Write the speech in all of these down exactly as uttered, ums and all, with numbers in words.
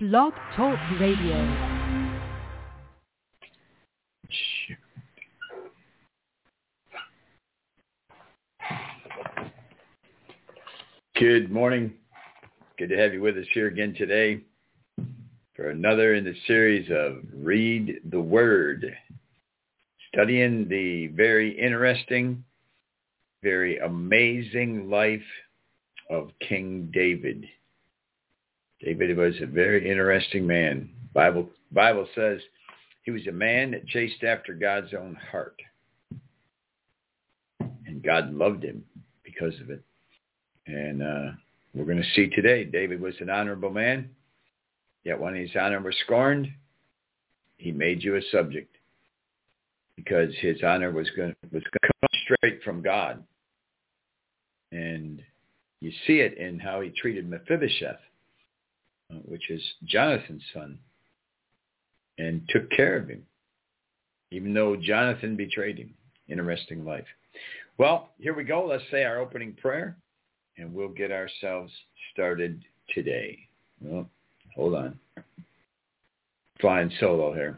Blog Talk Radio. Good morning. Good to have you with us here again today for another in the series of Read the Word, studying the very interesting, very amazing life of King David. David was a very interesting man. Bible Bible says he was a man that chased after God's own heart. And God loved him because of it. And uh, we're going to see today, David was an honorable man, yet when his honor was scorned, he made you a subject because his honor was going was going to come straight from God. And you see it in how he treated Mephibosheth, which is Jonathan's son, and took care of him, even though Jonathan betrayed him. Interesting life. Well, here we go. Let's say our opening prayer, and we'll get ourselves started today. Well, hold on. Flying solo here.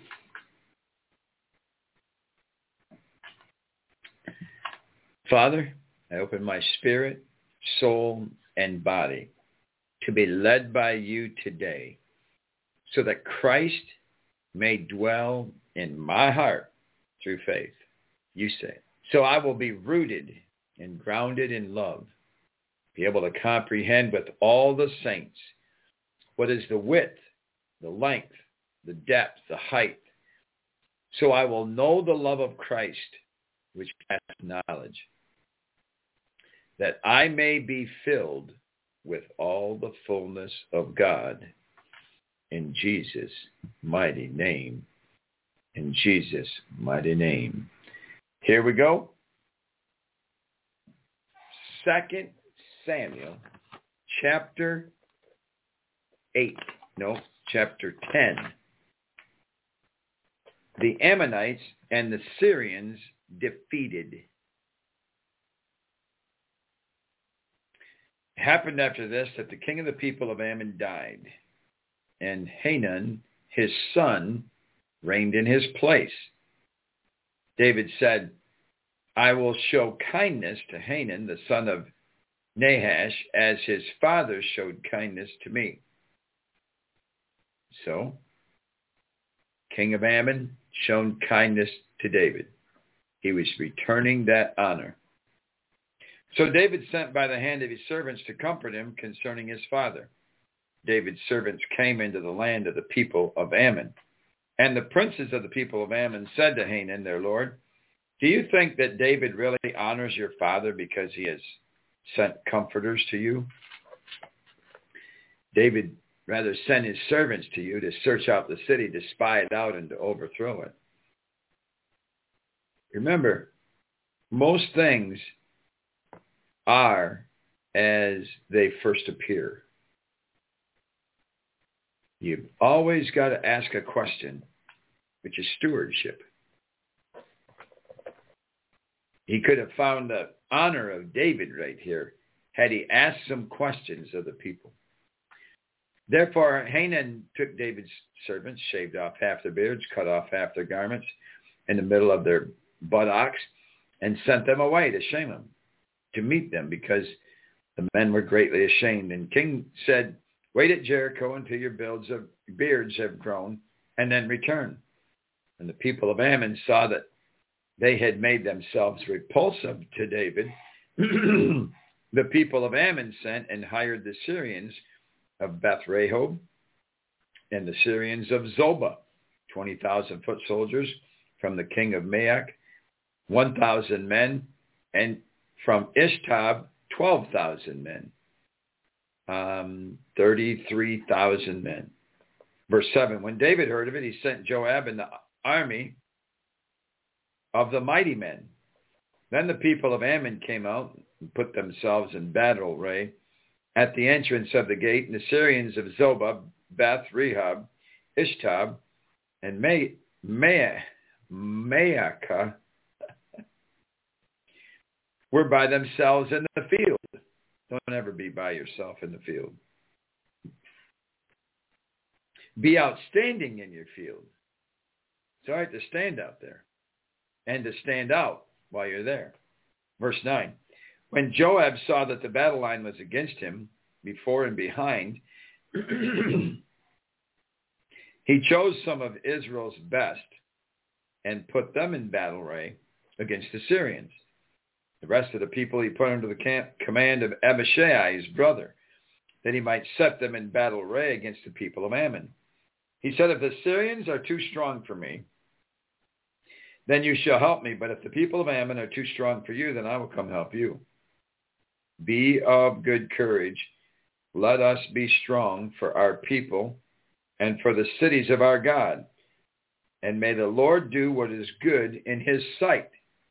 Father, I open my spirit, soul, and body to be led by you today so that Christ may dwell in my heart through faith, you say. So I will be rooted and grounded in love, be able to comprehend with all the saints what is the width, the length, the depth, the height. So I will know the love of Christ, which passes knowledge, that I may be filled with all the fullness of God, in Jesus' mighty name. In Jesus' mighty name. Here we go. Second Samuel, chapter eight. No, chapter ten. The Ammonites and the Syrians defeated. It happened after this that the king of the people of Ammon died, and Hanun, his son, reigned in his place. David said, I will show kindness to Hanun, the son of Nahash, as his father showed kindness to me. So, king of Ammon shown kindness to David. He was returning that honor. So David sent by the hand of his servants to comfort him concerning his father. David's servants came into the land of the people of Ammon. And the princes of the people of Ammon said to Hanun, their lord, do you think that David really honors your father because he has sent comforters to you? David rather sent his servants to you to search out the city, to spy it out, and to overthrow it. Remember, most things are as they first appear. You've always got to ask a question, which is stewardship. He could have found the honor of David right here had he asked some questions of the people. Therefore, Hanun took David's servants, shaved off half their beards, cut off half their garments in the middle of their buttocks, and sent them away to Shamim to meet them, because the men were greatly ashamed. And king said, wait at Jericho until your beards have, beards have grown, and then return. And the people of Ammon saw that they had made themselves repulsive to David. The people of Ammon sent and hired the Syrians of Beth Rehob and the Syrians of Zobah, twenty thousand foot soldiers from the king of Maach, one thousand men, and from Ishtab, twelve thousand men, um, thirty-three thousand men. Verse seven, when David heard of it, he sent Joab and the army of the mighty men. Then the people of Ammon came out and put themselves in battle array at the entrance of the gate, and the Syrians of Zobah, Beth Rehob, Ishtab, and May, May, Maacah were by themselves in the field. Don't ever be by yourself in the field. Be outstanding in your field. It's all right to stand out there and to stand out while you're there. Verse nine. When Joab saw that the battle line was against him, before and behind, he chose some of Israel's best and put them in battle array against the Syrians. The rest of the people he put under the camp, command of Abishai, his brother, that he might set them in battle array against the people of Ammon. He said, if the Syrians are too strong for me, then you shall help me. But if the people of Ammon are too strong for you, then I will come help you. Be of good courage. Let us be strong for our people and for the cities of our God. And may the Lord do what is good in his sight.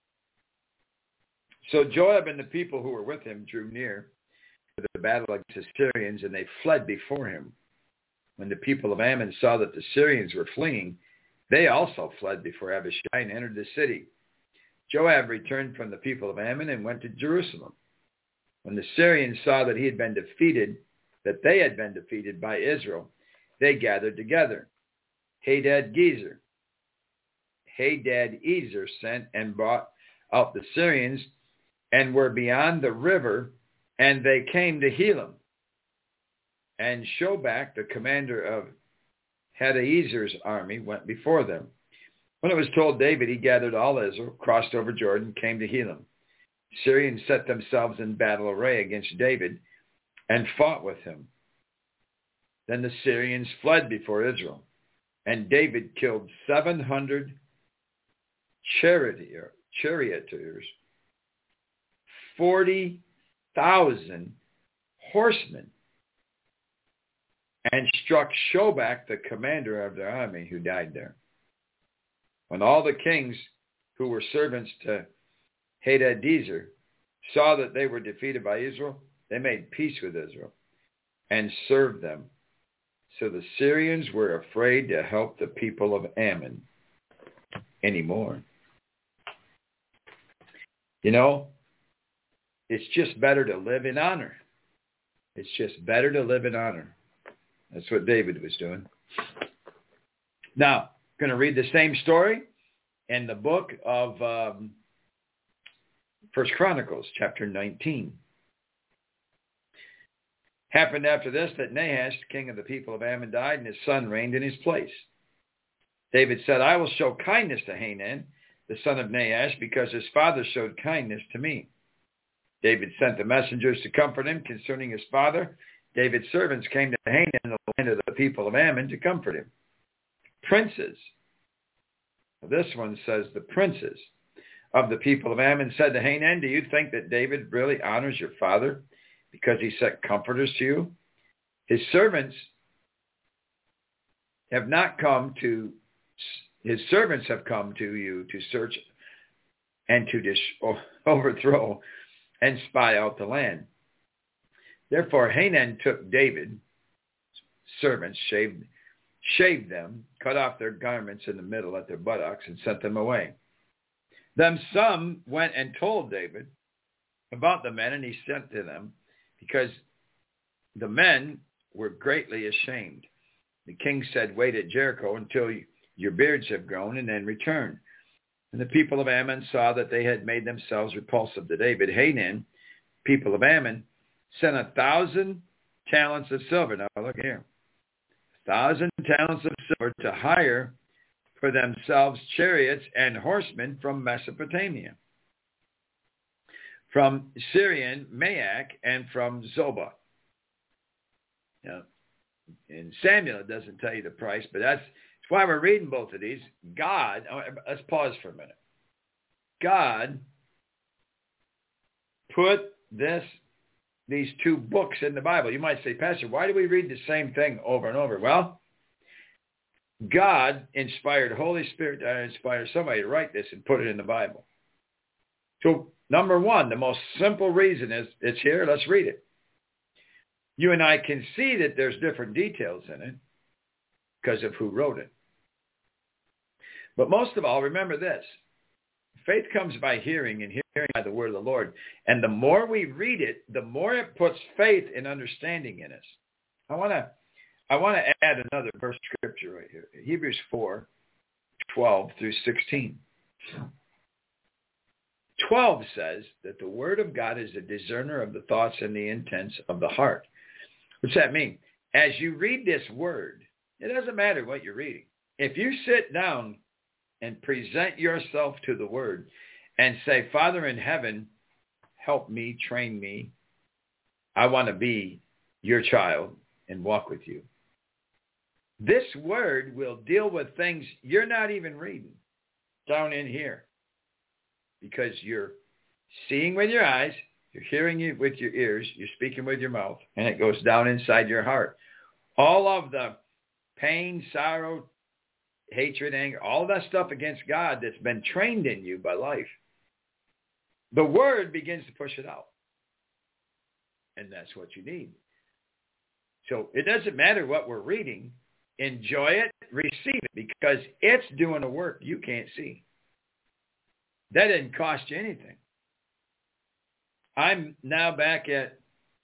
So Joab and the people who were with him drew near to the battle against the Syrians, and they fled before him. When the people of Ammon saw that the Syrians were fleeing, they also fled before Abishai and entered the city. Joab returned from the people of Ammon and went to Jerusalem. When the Syrians saw that he had been defeated, that they had been defeated by Israel, they gathered together. Hadad-Gezer. Hadad-Ezer sent and brought out the Syrians and were beyond the river, and they came to Helam. And Shobach, the commander of Hadad-Ezer's army, went before them. When it was told David, he gathered all Israel, crossed over Jordan, came to Helam. Syrians set themselves in battle array against David and fought with him. Then the Syrians fled before Israel, and David killed seven hundred charioteers, forty thousand horsemen, and struck Shobach, the commander of their army, who died there. When all the kings who were servants to Hadad-Ezer saw that they were defeated by Israel, they made peace with Israel and served them. So the Syrians were afraid to help the people of Ammon anymore. You know, it's just better to live in honor. It's just better to live in honor. That's what David was doing. Now, I'm going to read the same story in the book of um, First Chronicles, chapter nineteen. Happened after this that Nahash, king of the people of Ammon, died, and his son reigned in his place. David said, I will show kindness to Hanan, the son of Nahash, because his father showed kindness to me. David sent the messengers to comfort him concerning his father. David's servants came to Hanan, the land of the people of Ammon, to comfort him. Princes, this one says the princes of the people of Ammon said to Hanan, do you think that David really honors your father because he sent comforters to you? His servants have not come to, his servants have come to you to search and to dis, overthrow and spy out the land. Therefore Hanan took David's servants, shaved, shaved them, cut off their garments in the middle at their buttocks, and sent them away. Then some went and told David about the men, and he sent to them, because the men were greatly ashamed. The king said, wait at Jericho until your beards have grown, and then return. And the people of Ammon saw that they had made themselves repulsive to David. Hanan, people of Ammon, sent a thousand talents of silver. Now look here. A thousand talents of silver to hire for themselves chariots and horsemen from Mesopotamia, from Syrian Maach, and from Zobah. Now, in Samuel, it doesn't tell you the price, but that's, that's why we're reading both of these. God, let's pause for a minute. God put this, these two books in the Bible. You might say, Pastor, why do we read the same thing over and over? Well, God inspired the Holy Spirit to inspire somebody to write this and put it in the Bible. So, number one, the most simple reason is it's here. Let's read it. You and I can see that there's different details in it because of who wrote it. But most of all, remember this. Faith comes by hearing, and hearing by the word of the Lord. And the more we read it, the more it puts faith and understanding in us. I want to I want to add another verse scripture right here. Hebrews four, twelve through sixteen. twelve says that the word of God is a discerner of the thoughts and the intents of the heart. What's that mean? As you read this word, it doesn't matter what you're reading. If you sit down and present yourself to the word and say, Father in heaven, help me, train me. I want to be your child and walk with you. This word will deal with things you're not even reading down in here, because you're seeing with your eyes, you're hearing with your ears, you're speaking with your mouth, and it goes down inside your heart. All of the pain, sorrow, hatred, anger, all that stuff against God that's been trained in you by life, the word begins to push it out. And that's what you need. So it doesn't matter what we're reading. Enjoy it, receive it, because it's doing a work you can't see. That didn't cost you anything. I'm now back at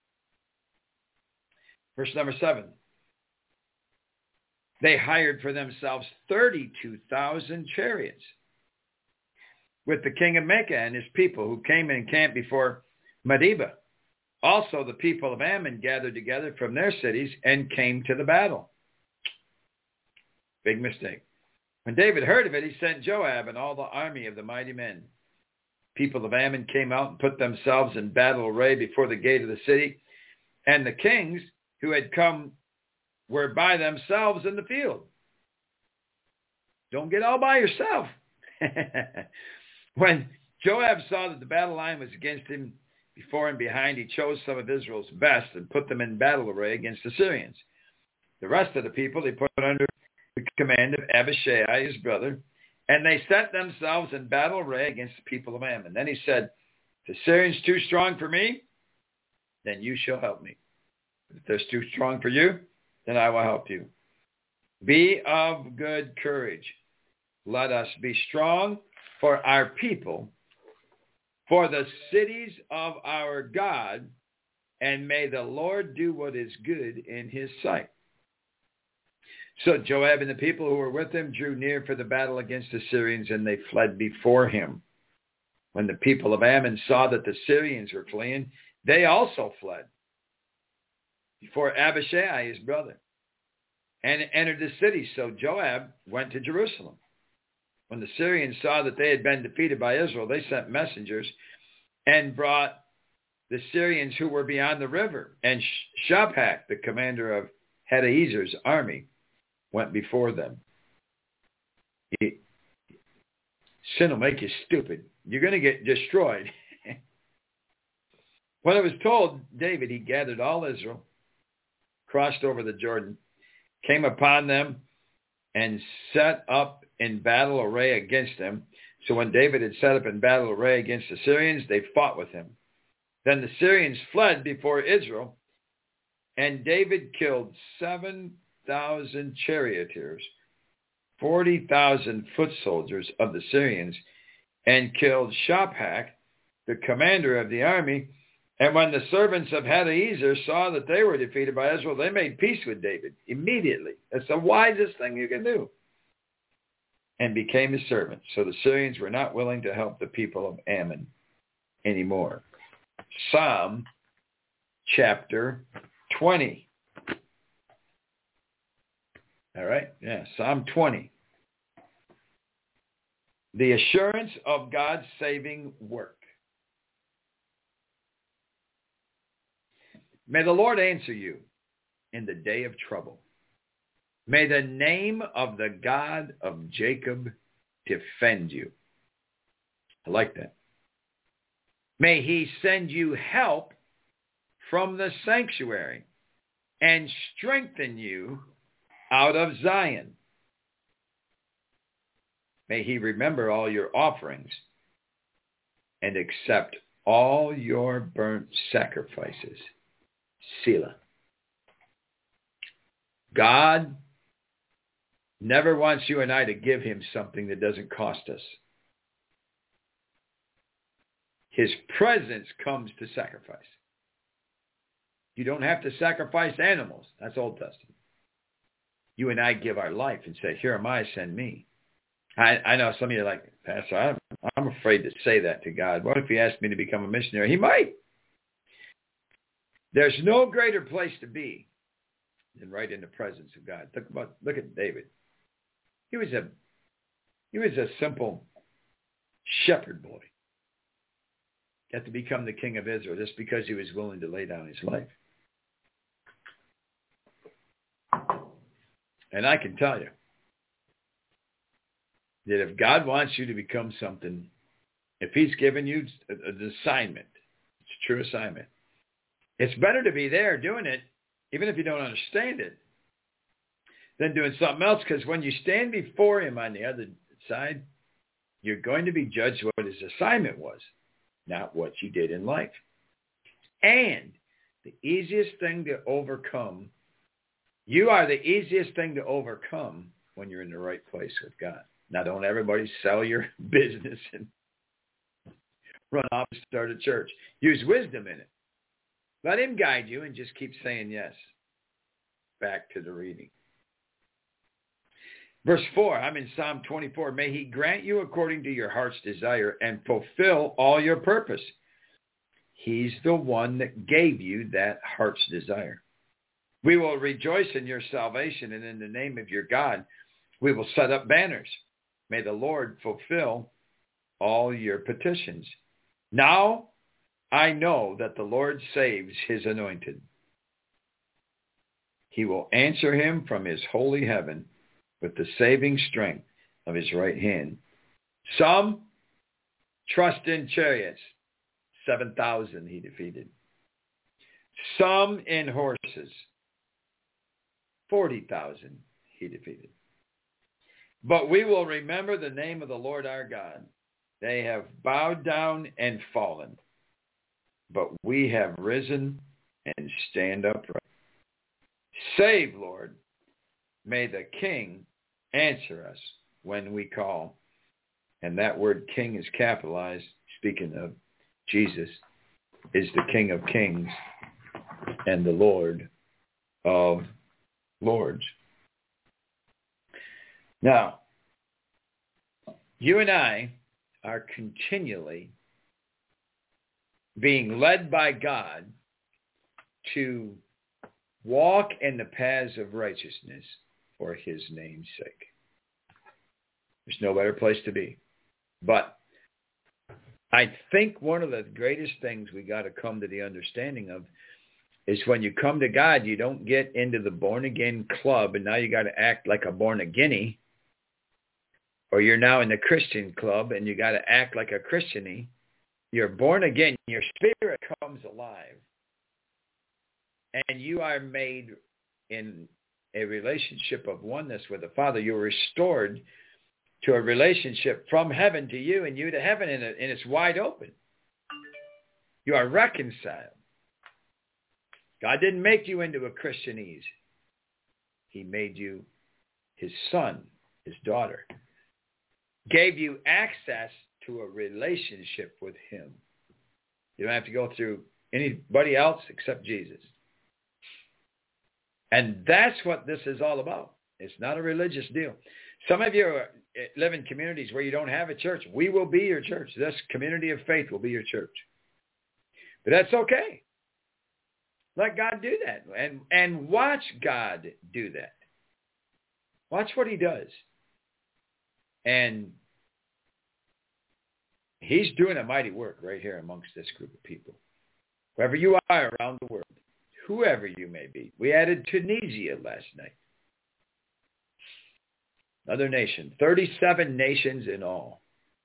verse number seven. They hired for themselves thirty-two thousand chariots with the king of Mecca and his people, who came and encamped before Medeba. Also the people of Ammon gathered together from their cities and came to the battle. Big mistake. When David heard of it, he sent Joab and all the army of the mighty men. People of Ammon came out and put themselves in battle array before the gate of the city, and the kings who had come were by themselves in the field. Don't get all by yourself. When Joab saw that the battle line was against him before and behind, he chose some of Israel's best and put them in battle array against the Syrians. The rest of the people he put under the command of Abishai, his brother, and they set themselves in battle array against the people of Ammon. Then he said, if the Syrians too strong for me, then you shall help me. If they're too strong for you, then I will help you. Be of good courage. Let us be strong for our people, for the cities of our God, and may the Lord do what is good in his sight. So Joab and the people who were with him drew near for the battle against the Syrians, and they fled before him. When the people of Ammon saw that the Syrians were fleeing, they also fled before Abishai, his brother, and entered the city. So Joab went to Jerusalem. When the Syrians saw that they had been defeated by Israel, they sent messengers and brought the Syrians who were beyond the river. And Shaphat, the commander of Hadazer's army, went before them. He, sin will make you stupid. You're going to get destroyed. When it was told David, he gathered all Israel, crossed over the Jordan, came upon them, and set up in battle array against them. So when David had set up in battle array against the Syrians, they fought with him. Then the Syrians fled before Israel, and David killed seven thousand charioteers, forty thousand foot soldiers of the Syrians, and killed Shaphat, the commander of the army. And when the servants of Hadaezer saw that they were defeated by Israel, they made peace with David immediately. That's the wisest thing you can do. And became his servants. So the Syrians were not willing to help the people of Ammon anymore. Psalm chapter twenty. All right? Yeah, Psalm twenty. The assurance of God's saving work. May the Lord answer you in the day of trouble. May the name of the God of Jacob defend you. I like that. May he send you help from the sanctuary and strengthen you out of Zion. May he remember all your offerings and accept all your burnt sacrifices. Selah. God never wants you and I to give him something that doesn't cost us. His presence comes to sacrifice. You don't have to sacrifice animals. That's Old Testament. you and I give our life and say, here am I, send me. I, I know some of you are like, Pastor, I'm, I'm afraid to say that to God. What if he asked me to become a missionary? He might. There's no greater place to be than right in the presence of God. Look about, look at David. He was a, he was a simple shepherd boy. Got to become the king of Israel just because he was willing to lay down his life. And I can tell you that if God wants you to become something, if he's given you an assignment, it's a true assignment, it's better to be there doing it, even if you don't understand it, than doing something else. Because when you stand before him on the other side, you're going to be judged what his assignment was, not what you did in life. And the easiest thing to overcome, you are the easiest thing to overcome when you're in the right place with God. Now, don't everybody sell your business and run off and start a church. Use wisdom in it. Let him guide you and just keep saying yes. Back to the reading. Verse four, I'm in Psalm twenty-four. May he grant you according to your heart's desire and fulfill all your purpose. He's the one that gave you that heart's desire. We will rejoice in your salvation, and in the name of your God, we will set up banners. May the Lord fulfill all your petitions. Now I know that the Lord saves his anointed. He will answer him from his holy heaven with the saving strength of his right hand. Some trust in chariots. seven thousand he defeated. Some in horses. forty thousand he defeated. But we will remember the name of the Lord our God. They have bowed down and fallen, but we have risen and stand upright. Save, Lord. May the King answer us when we call. And that word king is capitalized. Speaking of Jesus, is the King of kings and the Lord of lords. Now, you and I are continually being led by God to walk in the paths of righteousness for his name's sake. There's no better place to be. But I think one of the greatest things we got to come to the understanding of is when you come to God, you don't get into the born-again club and now you got to act like a born-again-y, or you're now in the Christian club and you got to act like a Christian-y. You're born again. Your spirit comes alive. And you are made in a relationship of oneness with the Father. You're restored to a relationship from heaven to you and you to heaven, and it's wide open. You are reconciled. God didn't make you into a Christianese. He made you his son, his daughter. Gave you access to a relationship with him. You don't have to go through anybody else except Jesus. And that's what this is all about. It's not a religious deal. Some of you are, live in communities where you don't have a church. We will be your church. This community of faith will be your church. But that's okay. Let God do that. And, and watch God do that. Watch what he does. And he's doing a mighty work right here amongst this group of people. Wherever you are around the world, whoever you may be. We added Tunisia last night. Another nation. thirty-seven nations in all.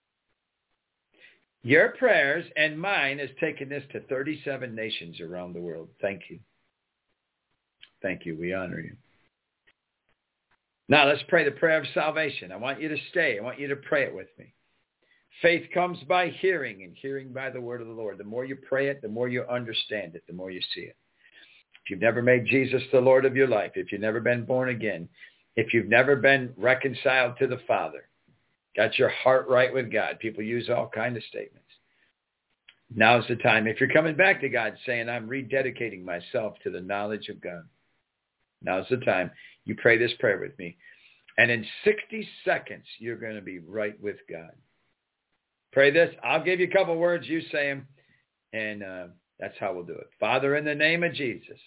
Your prayers and mine has taken this to thirty-seven nations around the world. Thank you. Thank you. We honor you. Now let's pray the prayer of salvation. I want you to stay. I want you to pray it with me. Faith comes by hearing, and hearing by the word of the Lord. The more you pray it, the more you understand it, the more you see it. If you've never made Jesus the Lord of your life, if you've never been born again, if you've never been reconciled to the Father, got your heart right with God, people use all kinds of statements. Now's the time. If you're coming back to God saying, I'm rededicating myself to the knowledge of God, now's the time. You pray this prayer with me. And in sixty seconds, you're going to be right with God. Pray this. I'll give you a couple words. You say them. And uh, that's how we'll do it. Father, in the name of Jesus,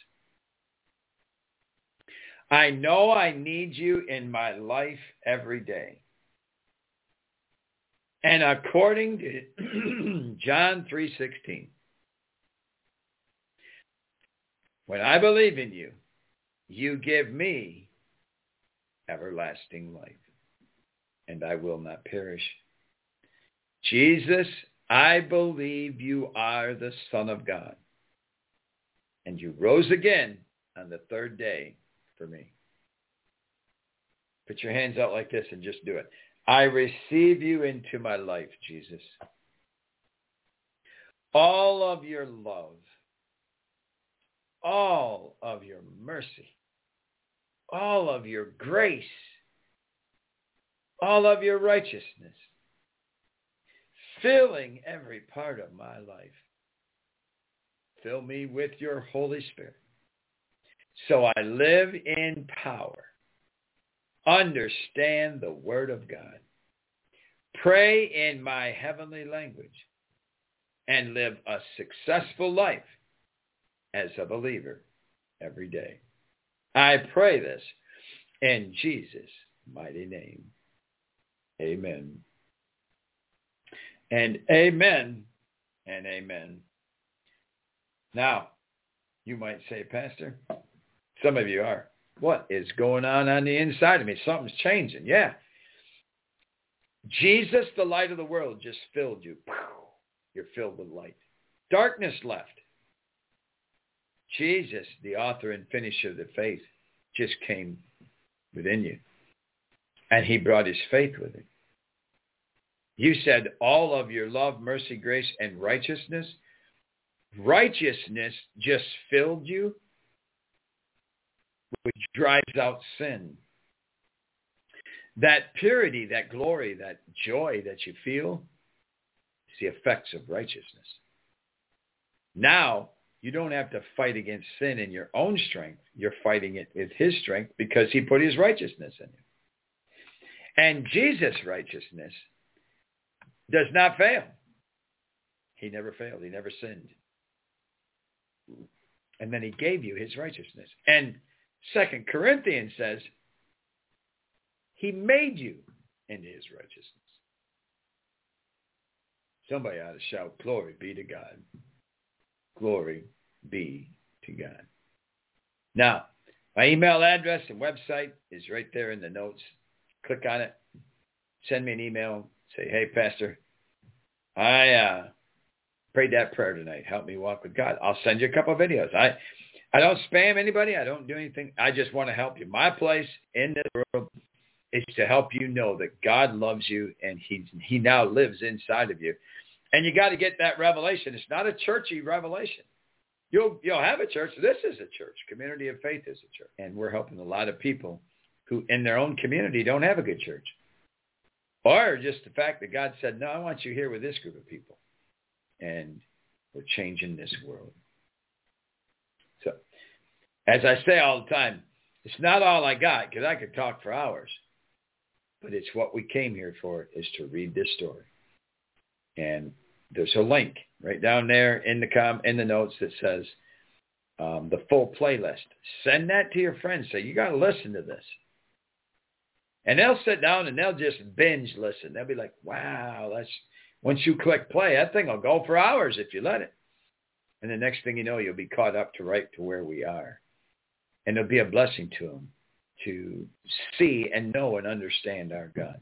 I know I need you in my life every day. And according to John three sixteen, when I believe in you, you give me everlasting life, and I will not perish. Jesus, I believe you are the Son of God, and you rose again on the third day for me. Put your hands out like this and just do it. I receive you into my life, Jesus. All of your love, all of your mercy, all of your grace, all of your righteousness, filling every part of my life. Fill me with your Holy Spirit, so I live in power, understand the Word of God, pray in my heavenly language, and live a successful life as a believer every day. I pray this in Jesus' mighty name. Amen. And amen and amen. Now, you might say, Pastor, some of you are, what is going on on the inside of me? Something's changing. Yeah. Jesus, the light of the world, just filled you. You're filled with light. Darkness left. Jesus, the author and finisher of the faith, just came within you. And he brought his faith with him. You said all of your love, mercy, grace, and righteousness. Righteousness just filled you, which drives out sin. That purity, that glory, that joy that you feel, is the effects of righteousness. Now, you don't have to fight against sin in your own strength. You're fighting it with his strength because he put his righteousness in you. And Jesus' righteousness does not fail. He never failed. He never sinned. And then he gave you his righteousness. And Second Corinthians says he made you into his righteousness. Somebody ought to shout, glory be to God. Glory be to God. Now, my email address and website is right there in the notes. Click on it. Send me an email. Say, hey, Pastor, I uh, prayed that prayer tonight. Help me walk with God. I'll send you a couple of videos. I, I don't spam anybody. I don't do anything. I just want to help you. My place in this world is to help you know that God loves you and he, he now lives inside of you. And you got to get that revelation. It's not a churchy revelation. You'll, you'll have a church. This is a church. Community of Faith is a church. And we're helping a lot of people who in their own community don't have a good church. Or just the fact that God said, no, I want you here with this group of people. And we're changing this world. So, as I say all the time, it's not all I got because I could talk for hours. But it's what we came here for, is to read this story. And there's a link right down there in the com in the notes that says um, the full playlist. Send that to your friends. Say, you got to listen to this. And they'll sit down and they'll just binge listen. They'll be like, wow, that's, once you click play, that thing will go for hours if you let it. And the next thing you know, you'll be caught up to right to where we are. And it'll be a blessing to them to see and know and understand our God.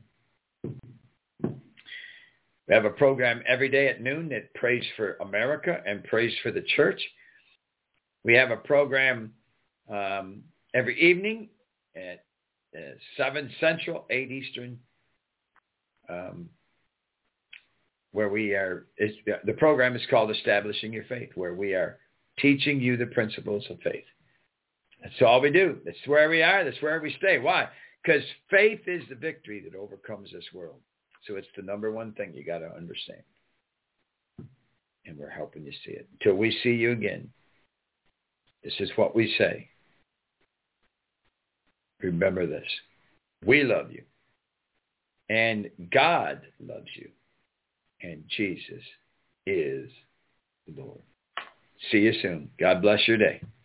We have a program every day at noon that prays for America and prays for the church. We have a program um, every evening at uh, seven Central, eight Eastern, um, where we are, it's, the program is called Establishing Your Faith, where we are teaching you the principles of faith. That's all we do. That's where we are. That's where we stay. Why? Because faith is the victory that overcomes this world. So it's the number one thing you got to understand. And we're helping you see it. Until we see you again, this is what we say. remember this. We love you. And God loves you. And Jesus is Lord. See you soon. God bless your day.